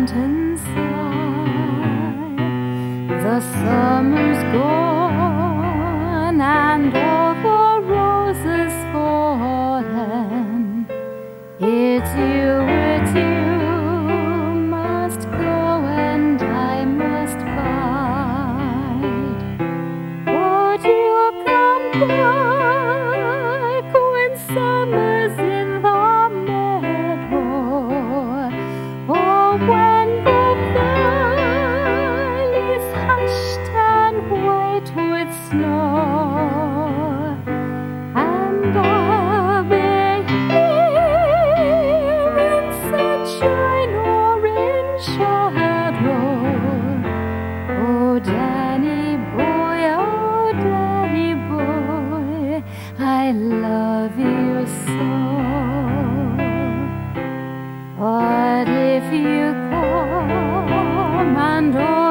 mountainside. The summer's gone and all the roses fallen. It's you must go and I must bide. Would you come back when summer's in the meadow, or when the valley's hushed and white with snow? And I'll be here in sunshine or in shadow. Oh, Danny boy, I love you so. But if you come and